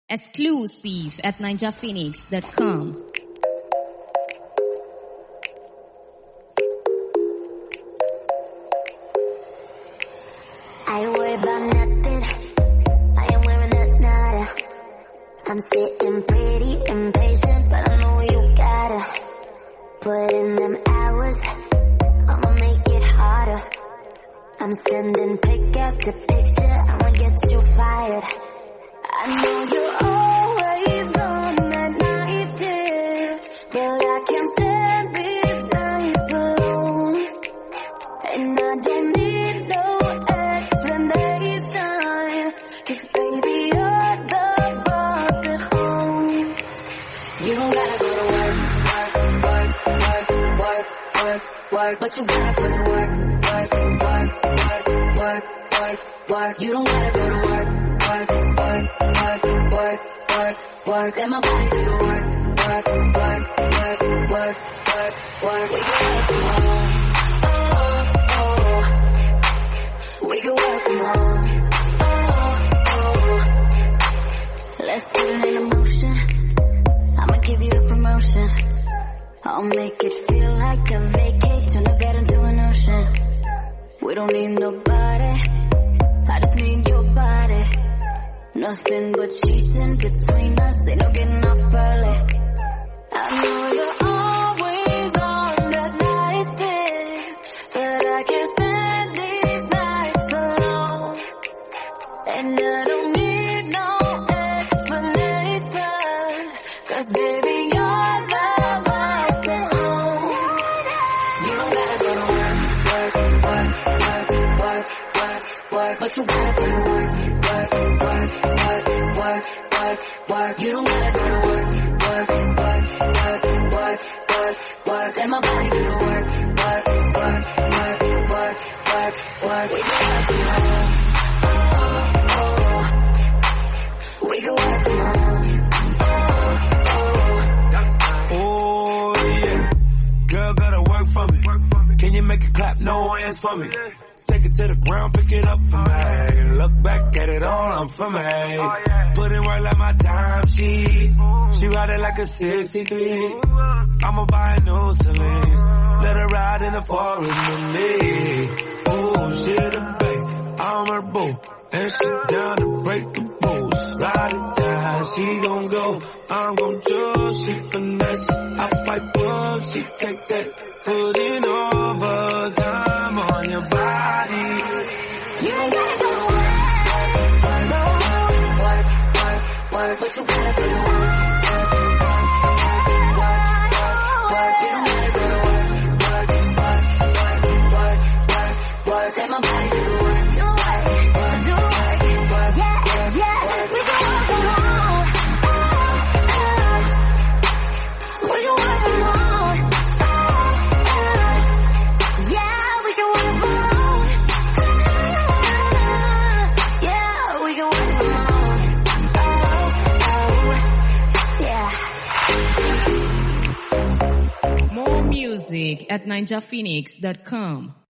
Exclusive at ninjaphoenix.com. I ain't worried about nothing. I am wearing a nada. I'm sitting pretty impatient, but I know you gotta put in them hours. I'ma make it harder. I'm sending pick after picture. I'ma get you fired. I know you're always on that night shift, but I can't stand these nights alone. And I don't need no explanation, 'cause baby you're the boss at home. You don't gotta go to work, but you gotta put in work. You don't gotta go to work. Let my body do the work. We can work tomorrow. We can work tomorrow. Let's put it in motion. I'ma give you the promotion. I'll make it feel like a vacate, turn the bed into an ocean. We don't need nobody, I just need your body. Nothing but cheating between us, ain't no getting off early. I know you're always on that night shift, but I can't stand these nights alone. And I don't need no explanation, 'cause baby you're the boss at home. You don't gotta go to work, but you gotta put in work. You don't gotta go to work. Let my body do the work. We can work tomorrow. We can work tomorrow. Oh yeah, girl gotta work for me. Can you make it clap? No hands for me. Take it to the ground, pick it up for me. Look back at it all, I'm for me. Put in work like my time sheet. She ride it like a 63. I'ma buy a new Celine. Let her ride in the forest with me. Oh, she the babe, I'm her boo. And she down to break the rules. Ride it down, she gon' go. I'm gon' do, she finesse. I fight bugs, she take that. Put in overtime on your body. You ain't gotta go to work, but you gotta put in work. You don't gotta go to work. Let my body do the work. Do work. Yeah, we can work from home. We can work from home. Yeah, we can work from home. Yeah, we can work from home. Yeah. More music at ninjaphoenix.com.